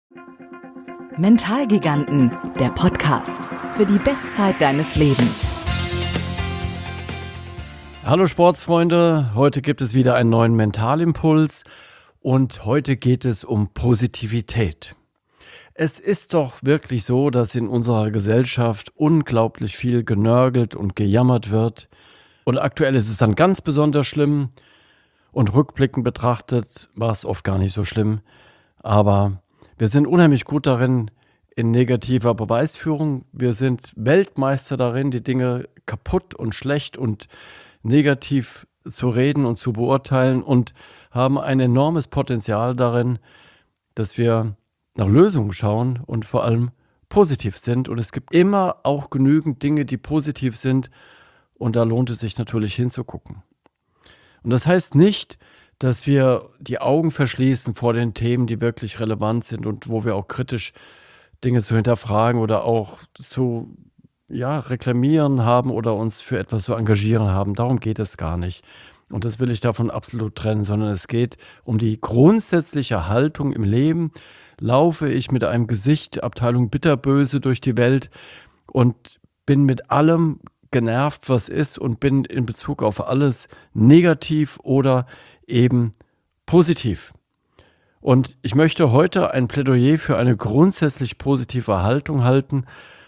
Mentalgiganten, der Podcast für die Bestzeit deines Lebens. Hallo Sportsfreunde, heute gibt es wieder einen neuen Mentalimpuls und heute geht es um Positivität. Es ist doch wirklich so, dass in unserer Gesellschaft unglaublich viel genörgelt und gejammert wird. Und aktuell ist es dann ganz besonders schlimm und rückblickend betrachtet war es oft gar nicht so schlimm. Aber wir sind unheimlich gut darin in negativer Beweisführung. Wir sind Weltmeister darin, die Dinge kaputt und schlecht und negativ zu reden und zu beurteilen und haben ein enormes Potenzial darin, dass wir nach Lösungen schauen und vor allem positiv sind. Und es gibt immer auch genügend Dinge, die positiv sind und da lohnt es sich natürlich hinzugucken. Und das heißt nicht, dass wir die Augen verschließen vor den Themen, die wirklich relevant sind und wo wir auch kritisch Dinge zu hinterfragen oder auch zu reklamieren haben oder uns für etwas zu engagieren haben. Darum geht es gar nicht. Und das will ich davon absolut trennen, sondern es geht um die grundsätzliche Haltung im Leben. Laufe ich mit einem Gesicht, Abteilung Bitterböse durch die Welt und bin mit allem genervt, was ist und bin in Bezug auf alles negativ oder eben positiv. Und ich möchte heute ein Plädoyer für eine grundsätzlich positive Haltung halten.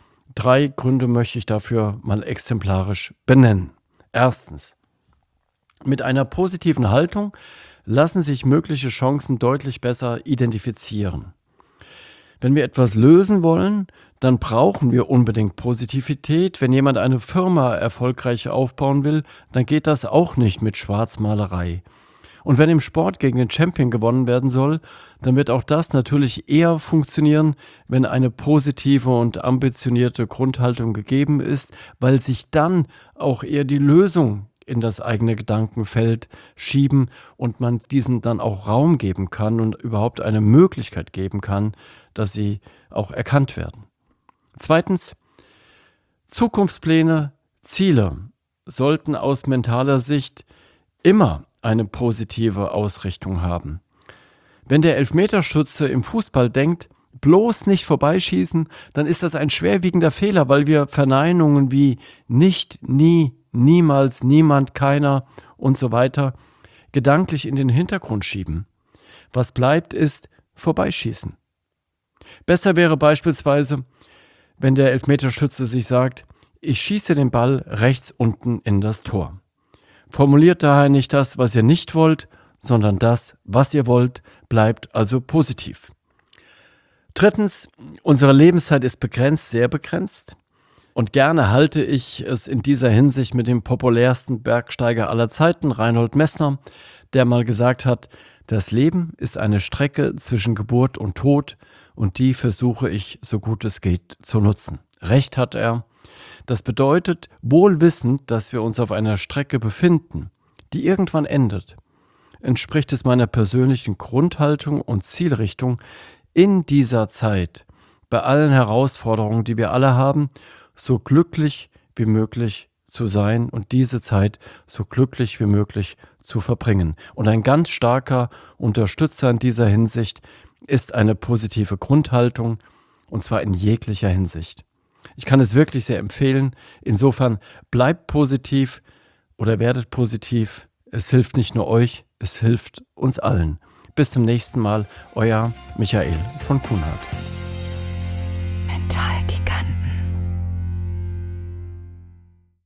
3 Gründe möchte ich dafür mal exemplarisch benennen. Erstens, mit einer positiven Haltung lassen sich mögliche Chancen deutlich besser identifizieren. Wenn wir etwas lösen wollen, dann brauchen wir unbedingt Positivität. Wenn jemand eine Firma erfolgreich aufbauen will, dann geht das auch nicht mit Schwarzmalerei. Und wenn im Sport gegen den Champion gewonnen werden soll, dann wird auch das natürlich eher funktionieren, wenn eine positive und ambitionierte Grundhaltung gegeben ist, weil sich dann auch eher die Lösung in das eigene Gedankenfeld schieben und man diesen dann auch Raum geben kann und überhaupt eine Möglichkeit geben kann, dass sie auch erkannt werden. Zweitens, Zukunftspläne, Ziele sollten aus mentaler Sicht immer eine positive Ausrichtung haben. Wenn der Elfmeterschütze im Fußball denkt, bloß nicht vorbeischießen, dann ist das ein schwerwiegender Fehler, weil wir Verneinungen wie nicht, nie, niemals, niemand, keiner und so weiter gedanklich in den Hintergrund schieben. Was bleibt, ist vorbeischießen. Besser wäre beispielsweise, wenn der Elfmeterschütze sich sagt, ich schieße den Ball rechts unten in das Tor. Formuliert daher nicht das, was ihr nicht wollt, sondern das, was ihr wollt, bleibt also positiv. Drittens, unsere Lebenszeit ist begrenzt, sehr begrenzt. Und gerne halte ich es in dieser Hinsicht mit dem populärsten Bergsteiger aller Zeiten, Reinhold Messner, der mal gesagt hat, das Leben ist eine Strecke zwischen Geburt und Tod und die versuche ich, so gut es geht, zu nutzen. Recht hat er. Das bedeutet, wohl wissend, dass wir uns auf einer Strecke befinden, die irgendwann endet, entspricht es meiner persönlichen Grundhaltung und Zielrichtung, in dieser Zeit, bei allen Herausforderungen, die wir alle haben, so glücklich wie möglich zu sein und diese Zeit so glücklich wie möglich zu verbringen. Und ein ganz starker Unterstützer in dieser Hinsicht ist eine positive Grundhaltung, und zwar in jeglicher Hinsicht. Ich kann es wirklich sehr empfehlen. Insofern bleibt positiv oder werdet positiv. Es hilft nicht nur euch, es hilft uns allen. Bis zum nächsten Mal, euer Michael von Kuhnhardt.